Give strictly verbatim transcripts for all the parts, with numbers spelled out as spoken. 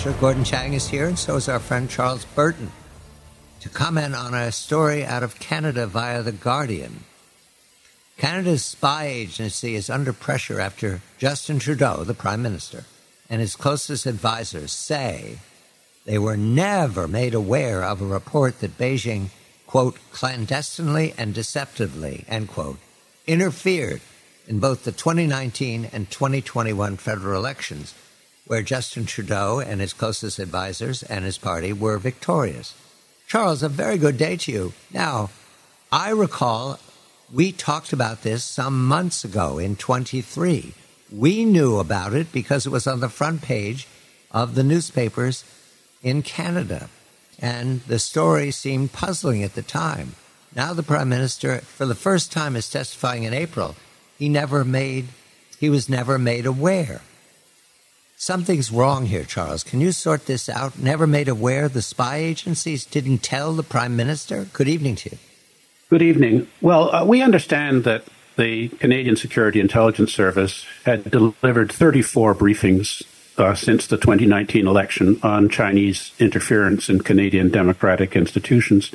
Minister Gordon Chang is here, and so is our friend Charles Burton, to comment on a story out of Canada via The Guardian. Canada's spy agency is under pressure after Justin Trudeau, the Prime Minister, and his closest advisors say they were never made aware of a report that Beijing, quote, clandestinely and deceptively, end quote, interfered in both the twenty nineteen and twenty twenty-one federal elections, where Justin Trudeau and his closest advisors and his party were victorious. Charles, a very good day to you. Now, I recall we talked about this some months ago in twenty-three. We knew about it because it was on the front page of the newspapers in Canada, and the story seemed puzzling at the time. Now the Prime Minister, for the first time, is testifying in April. He never made, he was never made aware. Something's wrong here, Charles. Can you sort this out? Never made aware the spy agencies didn't tell the Prime Minister? Good evening to you. Good evening. Well, uh, we understand that the Canadian Security Intelligence Service had delivered thirty-four briefings uh, since the twenty nineteen election on Chinese interference in Canadian democratic institutions.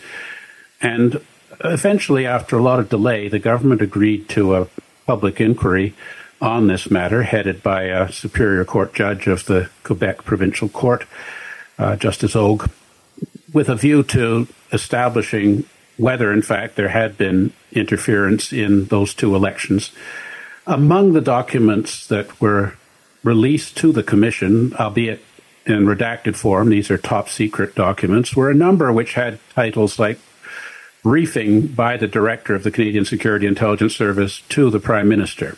And eventually, after a lot of delay, the government agreed to a public inquiry on this matter, headed by a Superior Court judge of the Quebec Provincial Court, uh, Justice Og, with a view to establishing whether, in fact, there had been interference in those two elections. Among the documents that were released to the Commission, albeit in redacted form, these are top secret documents, were a number which had titles like Briefing by the Director of the Canadian Security Intelligence Service to the Prime Minister.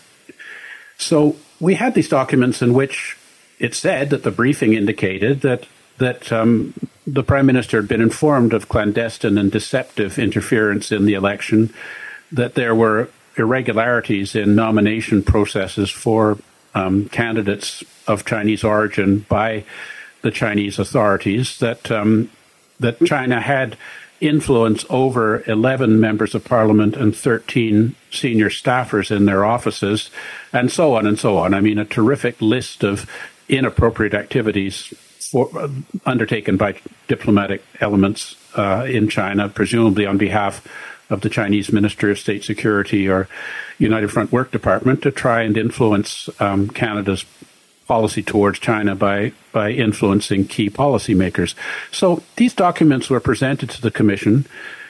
So we had these documents in which it said that the briefing indicated that that um, the Prime Minister had been informed of clandestine and deceptive interference in the election, that there were irregularities in nomination processes for um, candidates of Chinese origin by the Chinese authorities, that um, that China had influence over eleven members of parliament and thirteen senior staffers in their offices, and so on and so on. I mean, a terrific list of inappropriate activities for, uh, undertaken by diplomatic elements uh, in China, presumably on behalf of the Chinese Ministry of State Security or United Front Work Department, to try and influence um, Canada's policy towards China by, by influencing key policymakers. So these documents were presented to the Commission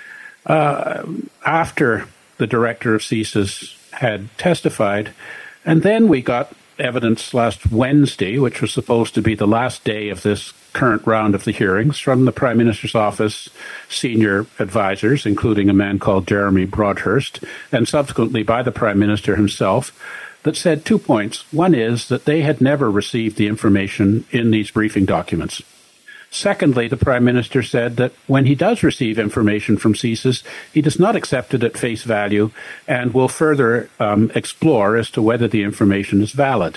uh, after the director of C S I S had testified, and then we got evidence last Wednesday, which was supposed to be the last day of this current round of the hearings, from the Prime Minister's office senior advisors, including a man called Jeremy Broadhurst, and subsequently by the Prime Minister himself, that said two points. One is that they had never received the information in these briefing documents. Secondly, the Prime Minister said that when he does receive information from C S I S, he does not accept it at face value and will further um, explore as to whether the information is valid.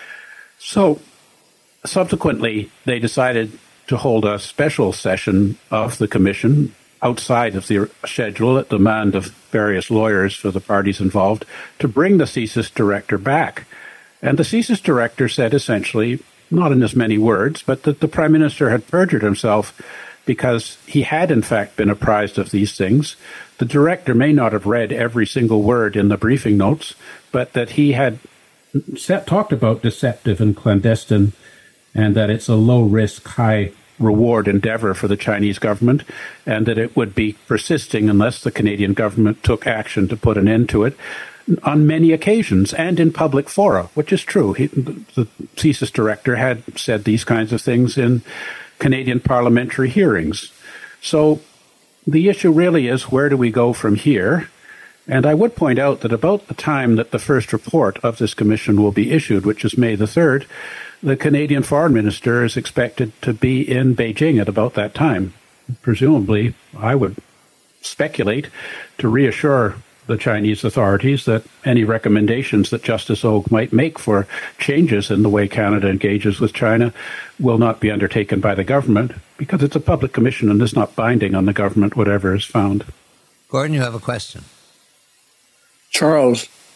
So, subsequently, they decided to hold a special session of the Commission outside of the schedule at demand of various lawyers for the parties involved to bring the C S I S director back. And the C S I S director said essentially, not in as many words, but that the Prime Minister had perjured himself because he had in fact been apprised of these things. The director may not have read every single word in the briefing notes, but that he had set, talked about deceptive and clandestine, and that it's a low-risk, high-reward endeavor for the Chinese government, and that it would be persisting unless the Canadian government took action to put an end to it, on many occasions and in public fora, which is true. He, the C S I S director had said these kinds of things in Canadian parliamentary hearings. So the issue really is, where do we go from here? And I would point out that about the time that the first report of this commission will be issued, which is May the third, the Canadian Foreign Minister is expected to be in Beijing at about that time. Presumably, I would speculate, to reassure the Chinese authorities that any recommendations that Justice Og might make for changes in the way Canada engages with China will not be undertaken by the government, because it's a public commission and is not binding on the government, whatever is found. Gordon, you have a question. Charles,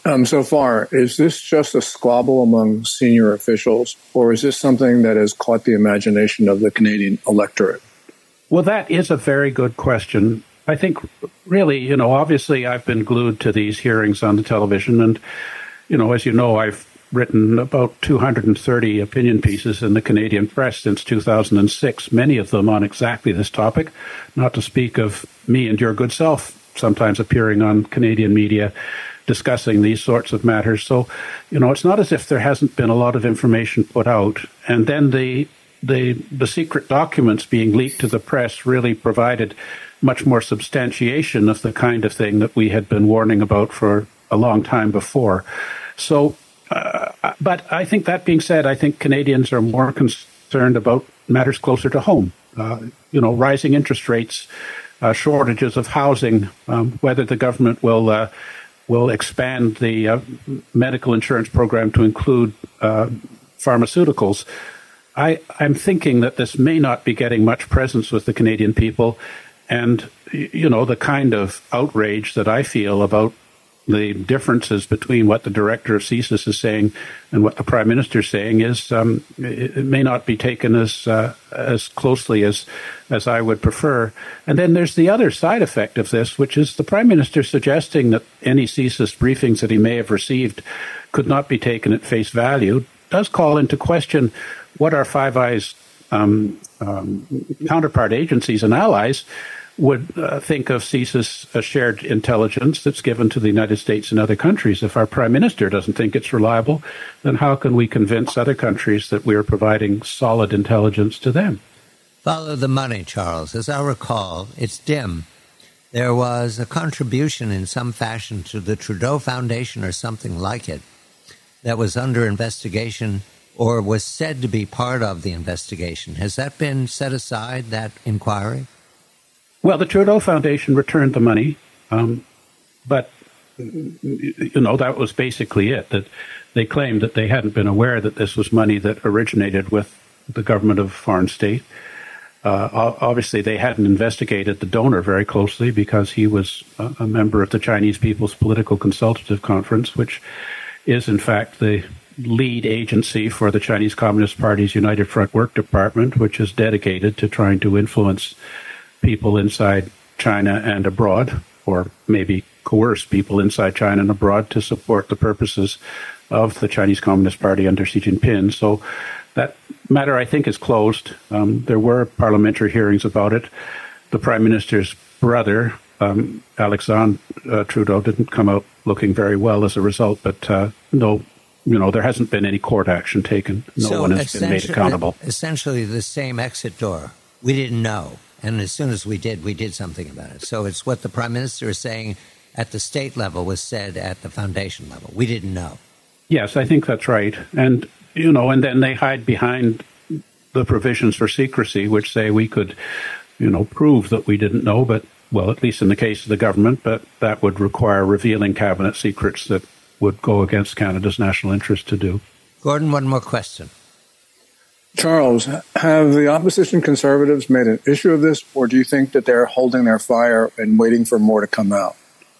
um, so far. Is this just a squabble among senior officials, or is this something that has caught the imagination of the Canadian electorate? Well, that is a very good question. I think really, you know, obviously I've been glued to these hearings on the television. And, you know, as you know, I've written about two hundred thirty opinion pieces in the Canadian press since two thousand six, many of them on exactly this topic, not to speak of me and your good self sometimes appearing on Canadian media discussing these sorts of matters. So, you know, it's not as if there hasn't been a lot of information put out. And then the the the secret documents being leaked to the press really provided much more substantiation of the kind of thing that we had been warning about for a long time before. So, uh, but I think that being said, I think Canadians are more concerned about matters closer to home. Uh, you know, rising interest rates, uh, shortages of housing, um, whether the government will uh, will expand the uh, medical insurance program to include uh, pharmaceuticals. I, I'm thinking that this may not be getting much presence with the Canadian people. And, you know, the kind of outrage that I feel about the differences between what the director of C S I S is saying and what the Prime Minister is saying is um, it, it may not be taken as uh, as closely as as I would prefer. And then there's the other side effect of this, which is the Prime Minister suggesting that any C S I S briefings that he may have received could not be taken at face value, does call into question what our Five Eyes um, um, counterpart agencies and allies would uh, think of C S I S as shared intelligence that's given to the United States and other countries. If our Prime Minister doesn't think it's reliable, then how can we convince other countries that we are providing solid intelligence to them? Follow the money, Charles. As I recall, it's dim. There was a contribution in some fashion to the Trudeau Foundation or something like it that was under investigation or was said to be part of the investigation. Has that been set aside, that inquiry? Well, the Trudeau Foundation returned the money, um, but, you know, that was basically it, that they claimed that they hadn't been aware that this was money that originated with the government of a foreign state. Uh, obviously, they hadn't investigated the donor very closely because he was a, a member of the Chinese People's Political Consultative Conference, which is, in fact, the lead agency for the Chinese Communist Party's United Front Work Department, which is dedicated to trying to influence people inside China and abroad, or maybe coerce people inside China and abroad to support the purposes of the Chinese Communist Party under Xi Jinping. So that matter, I think, is closed. Um, there were parliamentary hearings about it. The Prime Minister's brother, um, Alexandre uh, Trudeau, didn't come out looking very well as a result, but uh, no, you know, there hasn't been any court action taken. No so one has been made accountable. Essentially the same exit door. We didn't know. And as soon as we did, we did something about it. So it's what the Prime Minister is saying at the state level was said at the foundation level. We didn't know. Yes, I think that's right. And, you know, and then they hide behind the provisions for secrecy, which say we could, you know, prove that we didn't know, but, well, at least in the case of the government, but that would require revealing cabinet secrets that would go against Canada's national interest to do. Gordon, one more question. Charles, have the opposition Conservatives made an issue of this, or do you think that they're holding their fire and waiting for more to come out?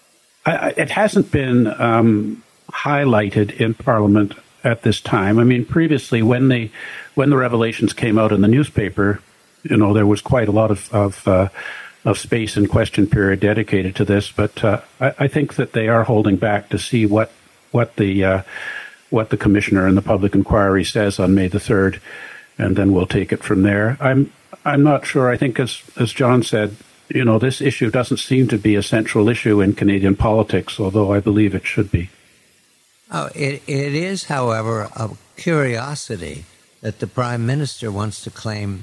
I, it hasn't been um, highlighted in Parliament at this time. I mean, previously, when the when the revelations came out in the newspaper, you know, there was quite a lot of of, uh, of space and question period dedicated to this. But uh, I, I think that they are holding back to see what what the uh, what the commissioner and the public inquiry says on May the third. And then we'll take it from there. I'm I'm not sure. I think, as as John said, you know, this issue doesn't seem to be a central issue in Canadian politics, although I believe it should be. Oh, it it is, however, a curiosity that the Prime Minister wants to claim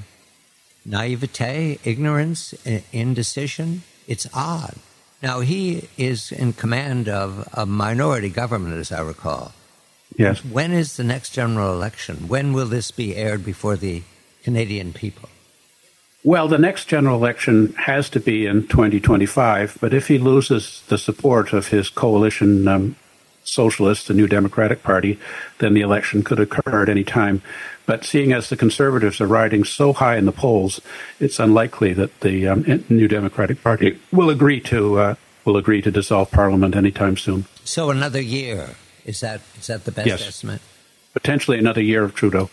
naivete, ignorance, indecision. It's odd. Now, he is in command of a minority government, as I recall. Yes. When is the next general election? When will this be aired before the Canadian people? Well, the next general election has to be in twenty twenty-five, but if he loses the support of his coalition um, socialists, the New Democratic Party, then the election could occur at any time. But seeing as the Conservatives are riding so high in the polls, it's unlikely that the um, New Democratic Party will agree to uh, will agree to dissolve Parliament anytime soon. So another year. Is that is that the best yes. estimate? Potentially another year of Trudeau.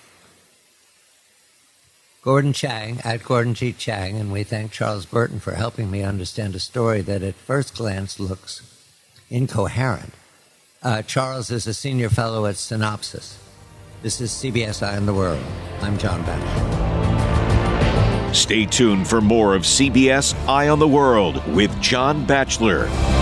Gordon Chang, at Gordon G. Chang, and we thank Charles Burton for helping me understand a story that at first glance looks incoherent. Uh, Charles is a senior fellow at Synopsis. This is C B S Eye on the World. I'm John Batchelor. Stay tuned for more of C B S Eye on the World with John Batchelor.